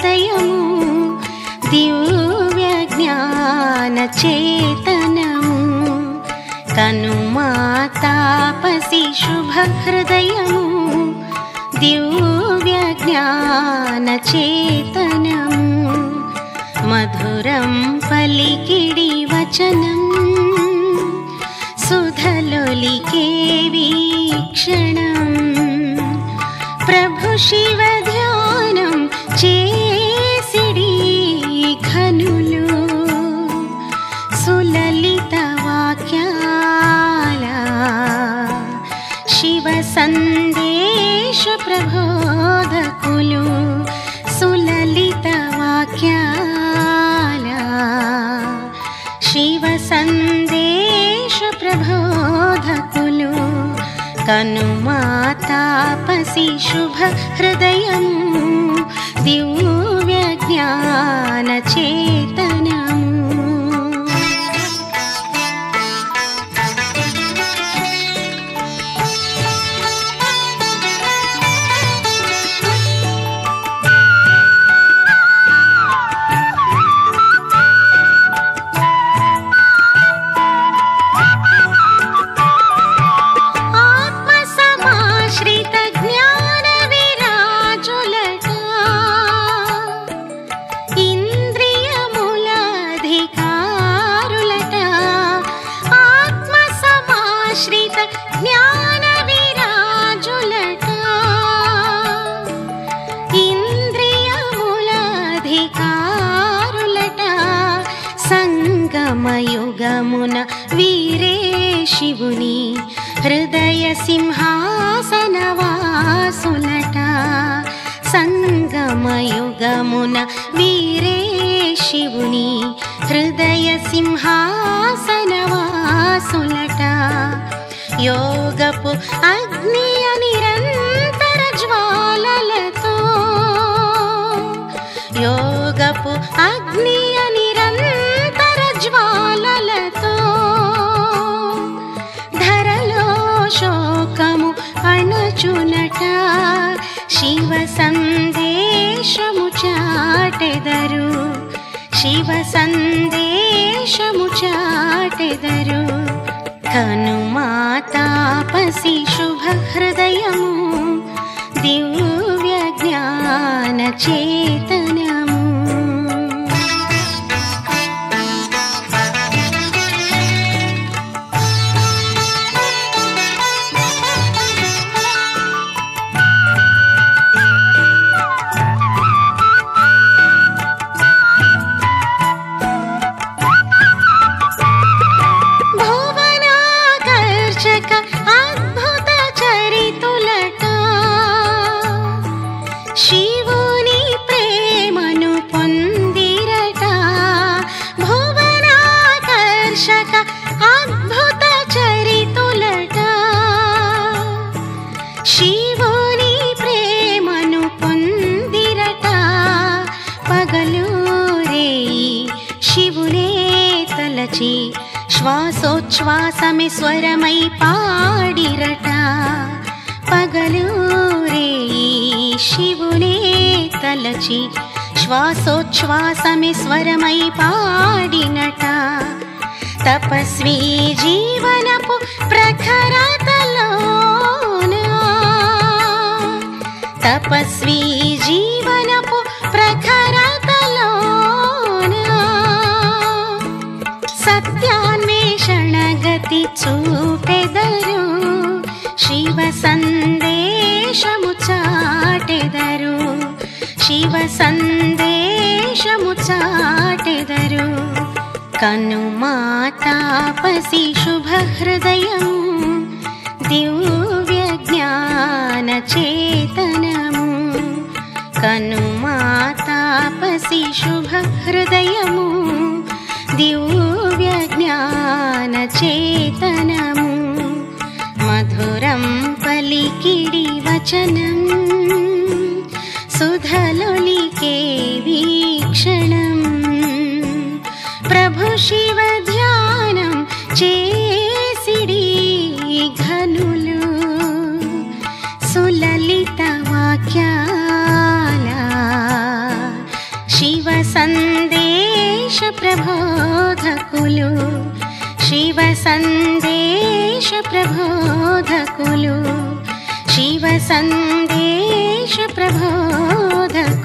హృదయము దివ్య జ్ఞాన చేతనము కనుమా తాపసి శుభ హృదయము దివ్య జ్ఞాన చేతనము మధురం పలికిడి వచనం సుధలొలికే వీక్షణం ప్రభు శివ ధ్యానం చేసిడి ఘనులు సులలిత వాక్యాల శివ సందేశ ప్రబోధకులు సులలిత వాక్యాల శివ సందేశ ప్రబోధకులు కనుమా తాపసి శుభ హృదయము దివ్య జ్ఞాన చేతనము సంగమయుగమున వీరే శివుని హృదయ సింహాసన వాసులట సంగమయుగమున వీరే శివుని హృదయ సింహాసన వాసులట యోగపు అగ్ని నిరంతర జ్వాలలతో యోగపు అగ్ని నిరంతర జ్వాలలతో ధరలో శోకము అణచునట శివ సందేశము చాటెదరు శివ సందేశము చాటెదరు కనుమా తాపసి శుభ హృదయము దివ్య జ్ఞాన చేతనము అద్భుత చరితులట శివుని ప్రేమను పొందిరట భువనాకర్షక అద్భుత చరితులట శివుని ప్రేమను పొందిరట పగలు రేయి శివునే తలచి శ్వాసోచ్ఛ్వాసమే స్వరమై పాడిరట పగలు రేయి శివునే తలచి శ్వాసోచ్ఛ్వాసమే స్వరమై పాడినట తపస్వీ జీవనపు ప్రఖరతలోన తపస్వీ జీవనపు ప్రఖరతలోన సత్యాన్వేషణ గతి చూపెదరు శివ సందేశము చాటెదరు శివ సందేశము చాటెదరు కనుమా తాపసి శుభ హృదయము దివ్య జ్ఞాన చేతనము కనుమా తాపసి శుభ హృదయము దివ్య జ్ఞాన చేతనము మధురం పలికిడి వచనం సుధలొలికే వీక్షణం ప్రభు శివ ధ్యానం చేసిడి ఘనులు సులలిత వాక్యాల प्रबोधकुलु शिव सन्देश प्रबोधकुलु।